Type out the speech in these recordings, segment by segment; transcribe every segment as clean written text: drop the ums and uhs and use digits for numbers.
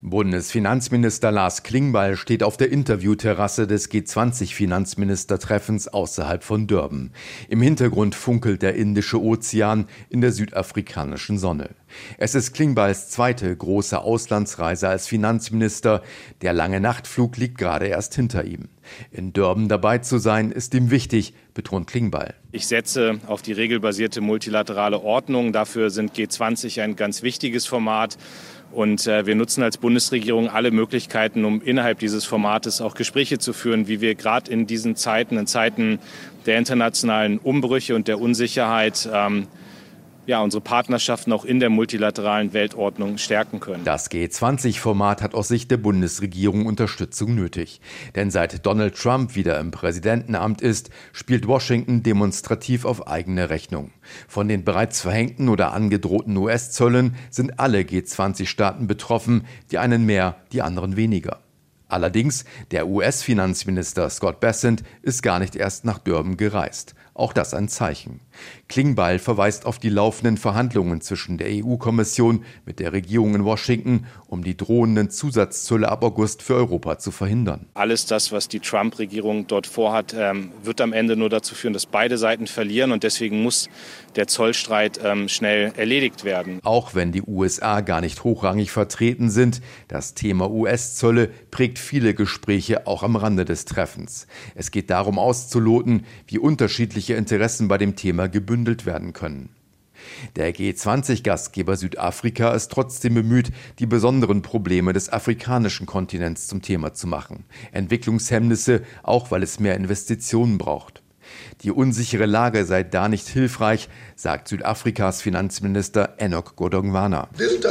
Bundesfinanzminister Lars Klingbeil steht auf der Interviewterrasse des G20-Finanzministertreffens außerhalb von Durban. Im Hintergrund funkelt der Indische Ozean in der südafrikanischen Sonne. Es ist Klingbeils zweite große Auslandsreise als Finanzminister. Der lange Nachtflug liegt gerade erst hinter ihm. In Durban dabei zu sein, ist ihm wichtig, betont Klingbeil. Ich setze auf die regelbasierte multilaterale Ordnung. Dafür sind G20 ein ganz wichtiges Format. Und wir nutzen als Bundesregierung alle Möglichkeiten, um innerhalb dieses Formates auch Gespräche zu führen, wie wir gerade in diesen Zeiten, in Zeiten der internationalen Umbrüche und der Unsicherheit, unsere Partnerschaften auch in der multilateralen Weltordnung stärken können. Das G20-Format hat aus Sicht der Bundesregierung Unterstützung nötig. Denn seit Donald Trump wieder im Präsidentenamt ist, spielt Washington demonstrativ auf eigene Rechnung. Von den bereits verhängten oder angedrohten US-Zöllen sind alle G20-Staaten betroffen, die einen mehr, die anderen weniger. Allerdings, der US-Finanzminister Scott Bessent ist gar nicht erst nach Durban gereist. Auch das ein Zeichen. Klingbeil verweist auf die laufenden Verhandlungen zwischen der EU-Kommission mit der Regierung in Washington, um die drohenden Zusatzzölle ab August für Europa zu verhindern. Alles das, was die Trump-Regierung dort vorhat, wird am Ende nur dazu führen, dass beide Seiten verlieren. Und deswegen muss der Zollstreit schnell erledigt werden. Auch wenn die USA gar nicht hochrangig vertreten sind, das Thema US-Zölle prägt viele Gespräche auch am Rande des Treffens. Es geht darum auszuloten, wie unterschiedliche Interessen bei dem Thema gebündelt werden können. Der G20-Gastgeber Südafrika ist trotzdem bemüht, die besonderen Probleme des afrikanischen Kontinents zum Thema zu machen. Entwicklungshemmnisse, auch weil es mehr Investitionen braucht. Die unsichere Lage sei da nicht hilfreich, sagt Südafrikas Finanzminister Enoch Godongwana.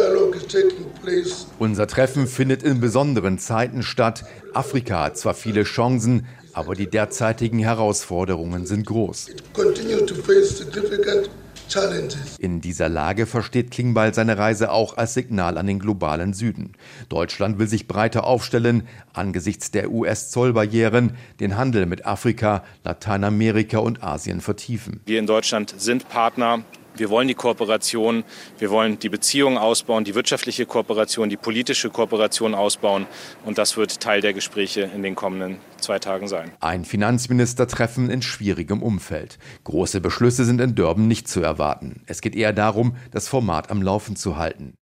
Unser Treffen findet in besonderen Zeiten statt. Afrika hat zwar viele Chancen, aber die derzeitigen Herausforderungen sind groß. In dieser Lage versteht Klingbeil seine Reise auch als Signal an den globalen Süden. Deutschland will sich breiter aufstellen, angesichts der US-Zollbarrieren, den Handel mit Afrika, Lateinamerika und Asien vertiefen. Wir in Deutschland sind Partner. Wir wollen die Kooperation, wir wollen die Beziehungen ausbauen, die wirtschaftliche Kooperation, die politische Kooperation ausbauen. Und das wird Teil der Gespräche in den kommenden 2 Tagen sein. Ein Finanzministertreffen in schwierigem Umfeld. Große Beschlüsse sind in Durban nicht zu erwarten. Es geht eher darum, das Format am Laufen zu halten.